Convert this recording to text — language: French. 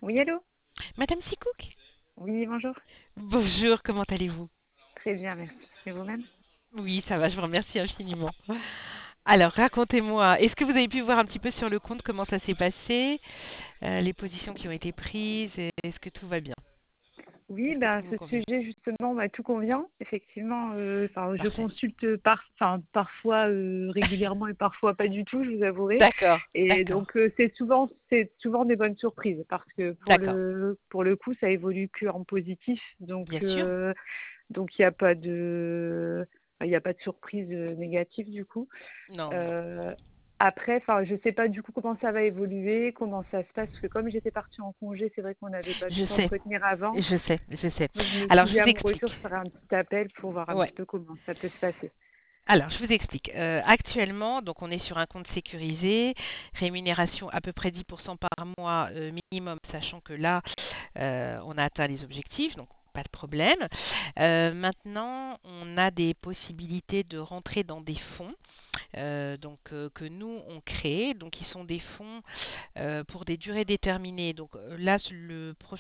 Oui, allô? Madame Sikouk, Oui, bonjour. bonjour, comment allez-vous? Très bien, merci. Et vous-même? Oui, ça va, je vous remercie infiniment. Alors, racontez-moi, est-ce que vous avez pu voir un petit peu sur le compte comment ça s'est passé, les positions qui ont été prises, et est-ce que tout va bien? Oui, Est-ce que ben, tout vous ce convient? sujet, justement, tout convient. Effectivement, je Parfait. consulte parfois régulièrement et parfois pas du tout, je vous avouerai. D'accord, Et d'accord, donc, c'est souvent des bonnes surprises parce que d'accord, pour le coup, ça évolue que en positif. bien sûr. Donc, il y a pas de surprise négative du coup. Non, non, non. Euh, Après, je sais pas du coup comment ça va évoluer, comment ça se passe, parce que comme j'étais partie en congé, c'est vrai qu'on n'avait pas pu Je sais, s'entretenir avant. je sais, je sais. Donc je me Alors, suis je dit vous à mon retour, explique. je ferai un petit appel pour voir un Ouais. petit peu comment ça peut se passer. Alors, je vous explique. Actuellement, donc on est sur un compte sécurisé, rémunération à peu près 10% par mois minimum, sachant que là, on a atteint les objectifs, donc pas de problème. Maintenant, on a des possibilités de rentrer dans des fonds que nous on crée. Donc, ils sont des fonds pour des durées déterminées. Donc là, le prochain